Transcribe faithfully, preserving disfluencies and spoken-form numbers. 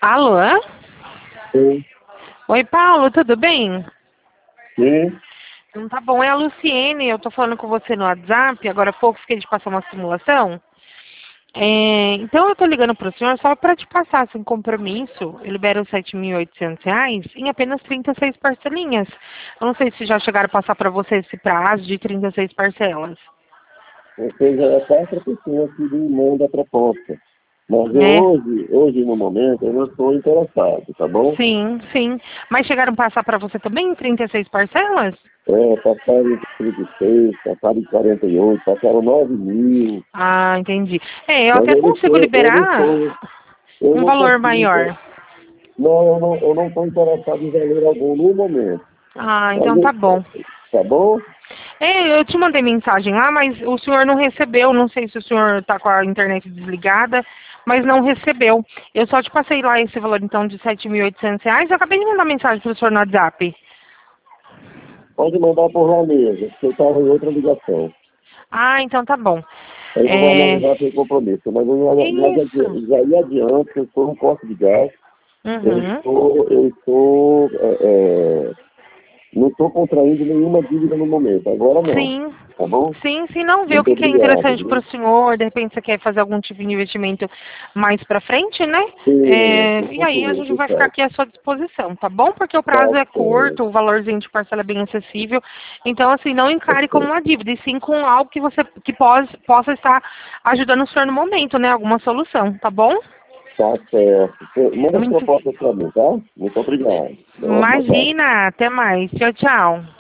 Alô? Sim. Oi, Paulo, tudo bem? Sim. Então tá bom, é a Luciene, eu tô falando com você no WhatsApp, agora há pouco fiquei de passar uma simulação. É, então eu tô ligando pro senhor só para te passar sem compromisso. Eu libero sete mil e oitocentos reais em apenas trinta e seis parcelinhas. Eu não sei se já chegaram a passar para você esse prazo de trinta e seis parcelas. Você já é a quarta pessoa que me manda a proposta. Mas eu Né? hoje, hoje no momento, eu não estou interessado, tá bom? Sim, sim. Mas chegaram a passar para você também em trinta e seis parcelas? É, passaram em trinta e seis, passaram em quarenta e oito, passaram nove mil. Ah, entendi. É, eu Mas até eu não consigo estou, eu não liberar estou, eu um não valor consigo. inter- maior. Não, eu não, eu não estou interessado em valor algum no momento. Ah, Mas então tá eu- bom. tá bom? É, eu te mandei mensagem lá, mas o senhor não recebeu. Não sei se o senhor está com a internet desligada, mas não recebeu. Eu só te passei lá esse valor, então, de sete mil e oitocentos reais. Eu acabei de mandar mensagem para o senhor no WhatsApp. Pode mandar por lá mesmo, porque eu estava em outra ligação. Ah, então tá bom. Aí eu vou É... analisar seu compromisso. Mas eu já, já, Isso. já ia adiante, eu estou no corte de gás. Eu Uhum. estou, eu estou, é, é, não estou contraindo nenhuma dívida no momento. Agora não. Sim. Tá bom? Sim, se não vê o Muito que que é obrigado. interessante para Viu? o senhor, de repente você quer fazer algum tipo de investimento mais para frente, né? Sim, É, por e aí a favor, gente vai ficar pessoal. aqui à sua disposição, tá bom? Porque o Tá prazo é curto, certo. o valorzinho de parcela é bem acessível. Então, assim, não Tá encare como certo. uma dívida, e sim com algo que você que pos, possa estar ajudando o senhor no momento, né? Alguma solução, tá bom? Tá certo. Você manda as Muito. propostas para mim, tá? Muito obrigado. Uma ótima tarde. Imagina, até mais. Tchau, tchau.